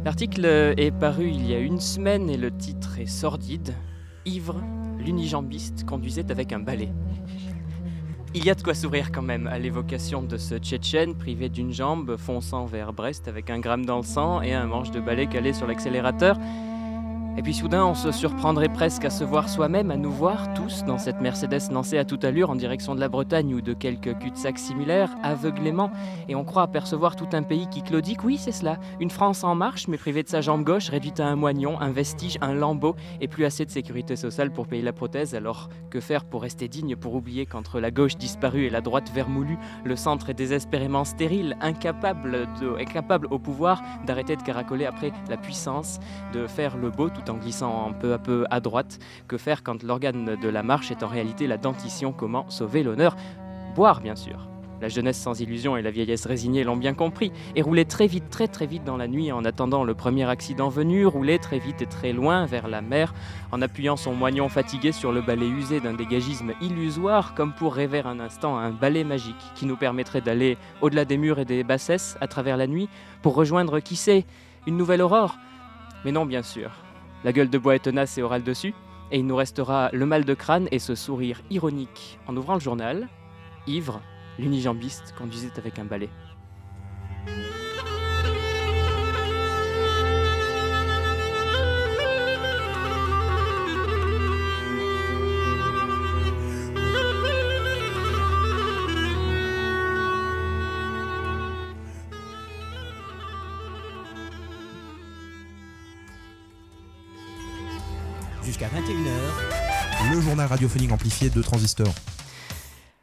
L'article est paru il y a une semaine et le titre est sordide. Ivre, l'unijambiste conduisait avec un balai. Il y a de quoi sourire quand même à l'évocation de ce Tchétchène privé d'une jambe fonçant vers Brest avec un gramme dans le sang et un manche de balai calé sur l'accélérateur. Et puis soudain, on se surprendrait presque à se voir soi-même, à nous voir tous dans cette Mercedes lancée à toute allure en direction de la Bretagne ou de quelques cul-de-sac similaires, aveuglément. Et on croit apercevoir tout un pays qui claudique. Oui, c'est cela. Une France en marche, mais privée de sa jambe gauche, réduite à un moignon, un vestige, un lambeau, et plus assez de sécurité sociale pour payer la prothèse. Alors, que faire pour rester digne, pour oublier qu'entre la gauche disparue et la droite vermoulue, le centre est désespérément stérile, incapable au pouvoir d'arrêter de caracoler après la puissance, de faire le beau tout en glissant peu à peu à droite. Que faire quand l'organe de la marche est en réalité la dentition? Comment sauver l'honneur? Boire, bien sûr. La jeunesse sans illusion et la vieillesse résignée l'ont bien compris, et rouler très vite, très très vite dans la nuit en attendant le premier accident venu, rouler très vite et très loin vers la mer, en appuyant son moignon fatigué sur le balai usé d'un dégagisme illusoire, comme pour rêver un instant à un balai magique qui nous permettrait d'aller au-delà des murs et des bassesses à travers la nuit, pour rejoindre, qui sait, une nouvelle aurore. Mais non, bien sûr. La gueule de bois est tenace et orale dessus, et il nous restera le mal de crâne et ce sourire ironique. En ouvrant le journal, Ivre, l'unijambiste, conduisait avec un balai. Jusqu'à 21h, le journal radiophonique amplifié de Transistor.